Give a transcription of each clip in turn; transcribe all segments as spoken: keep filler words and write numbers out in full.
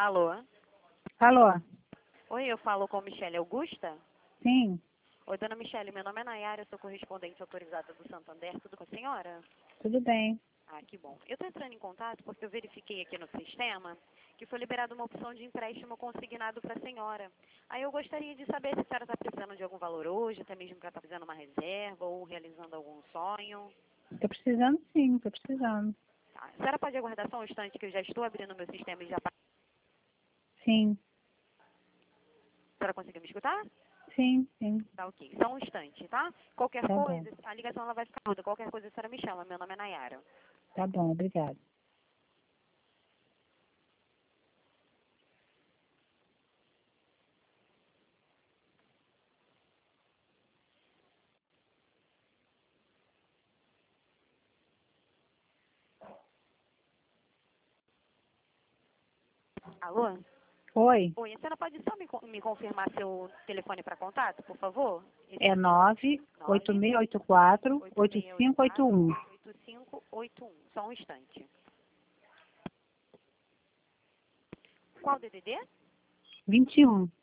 Alô? Alô? Oi, eu falo com Michele Augusta? Sim, Oi, dona Michele, meu nome é Nayara, eu sou correspondente autorizada do Santander, tudo com a senhora? tudo bem. Ah, que bom. Eu estou entrando em contato porque eu verifiquei aqui no sistema que foi liberada uma opção de empréstimo consignado para a senhora. Aí eu gostaria de saber se a senhora está precisando de algum valor hoje, até mesmo que ela está fazendo uma reserva ou realizando algum sonho. Tô precisando sim, tô precisando. Tá. A senhora pode aguardar só um instante que eu já estou abrindo meu sistema e já... A Sim, senhora conseguiu me escutar? sim, sim. Tá, ok. Só um instante, tá? Qualquer Tá bom, coisa, a ligação ela vai ficar muda. Qualquer coisa a senhora me chama. Meu nome é Nayara. tá bom, obrigada. Alô? Oi, Oi, a senhora pode só me, con- me confirmar seu telefone para contato, por favor? Esse é nove oito nove seis oito quatro oito oito seis oito cinco oito quatro um. oito cinco oito um. Só um instante. Qual D D D? vinte e um.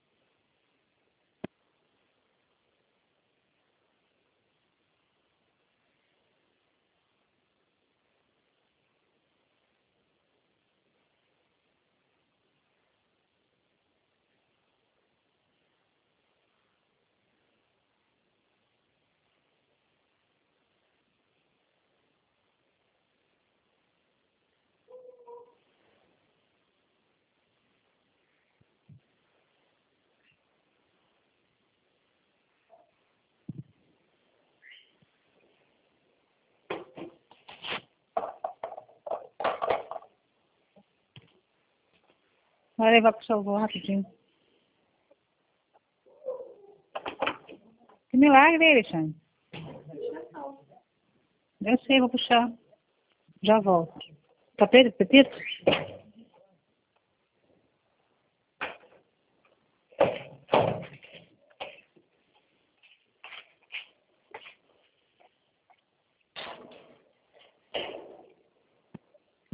Vai levar pro seu avô rapidinho. Que milagre, hein, Alexandre? Eu sei, vou puxar. Já volto. Tá preto, pepito?